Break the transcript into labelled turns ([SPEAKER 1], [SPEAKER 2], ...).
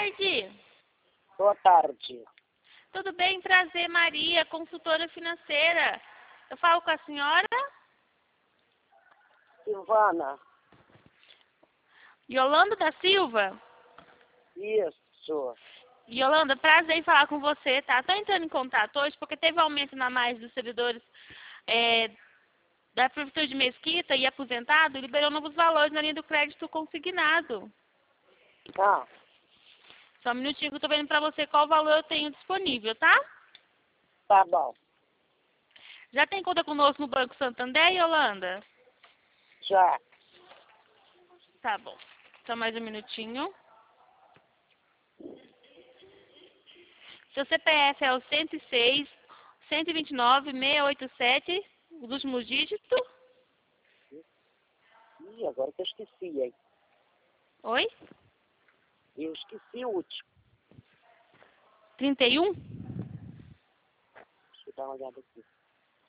[SPEAKER 1] tarde.
[SPEAKER 2] Boa tarde.
[SPEAKER 1] Tudo bem? Prazer, Maria, consultora financeira. Eu falo com a senhora?
[SPEAKER 2] Silvana.
[SPEAKER 1] Yolanda da Silva?
[SPEAKER 2] Isso.
[SPEAKER 1] Yolanda, prazer em falar com você, tá? Tô entrando em contato hoje porque teve aumento na mais dos servidores da Prefeitura de Mesquita e aposentado, liberou novos valores na linha do crédito consignado.
[SPEAKER 2] Ah,
[SPEAKER 1] Só um minutinho que eu tô vendo pra você qual valor eu tenho disponível, tá?
[SPEAKER 2] tá bom.
[SPEAKER 1] Já tem conta conosco no Banco Santander, Yolanda?
[SPEAKER 2] Já.
[SPEAKER 1] Tá bom. Só mais um minutinho. Seu CPF é o 106 129 687, os últimos dígitos.
[SPEAKER 2] Ih, agora que eu esqueci, hein?
[SPEAKER 1] Oi?
[SPEAKER 2] Eu esqueci o último.
[SPEAKER 1] 31?
[SPEAKER 2] Deixa eu dar uma olhada aqui.